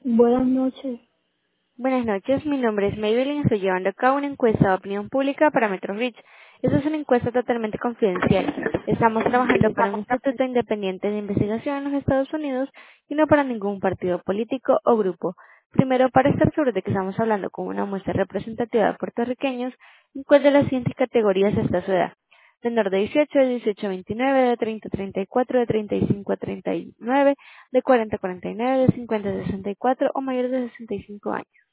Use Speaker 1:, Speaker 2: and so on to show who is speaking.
Speaker 1: Buenas noches.
Speaker 2: Buenas noches, mi nombre es Maybelline y estoy llevando a cabo una encuesta de opinión pública para MetroReach. Esta es una encuesta totalmente confidencial. Estamos trabajando para un instituto independiente de investigación en los Estados Unidos y no para ningún partido político o grupo. Primero, para estar seguros de que estamos hablando con una muestra representativa de puertorriqueños, ¿en cuál de las siguientes categorías está su edad? Menor de 18, de 18 a 29, de 30 a 34, de 35 a 39, de 40 a 49, de 50 a 64 o mayor de 65 años.